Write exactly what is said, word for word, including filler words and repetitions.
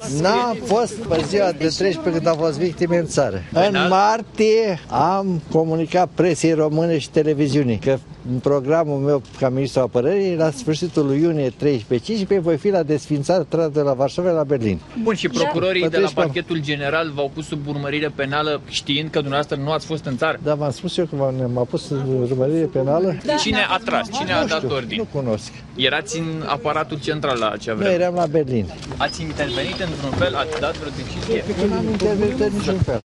N-am fost pe ziua de treisprezece când am fost victime în țară. În martie am comunicat presei române și televiziunii că în programul meu ca ministru apărării, la sfârșitul lui iunie treisprezece cincisprezece voi fi la desfințare trasă de la Varșovia la Berlin. Bun, și procurorii da. de la parchetul general v-au pus sub urmărire penală știind că dumneavoastră nu ați fost în țară? Da, v-am spus eu că m-a pus sub urmărire penală. Da, Cine a tras? Cine nu a dat știu, ordine? Nu cunosc. Erați în aparatul central la acea vreme? Noi eram la Berlin. Ați intervenit într-un fel? Ați dat vreo decizie? Nu am intervenit în niciun fel.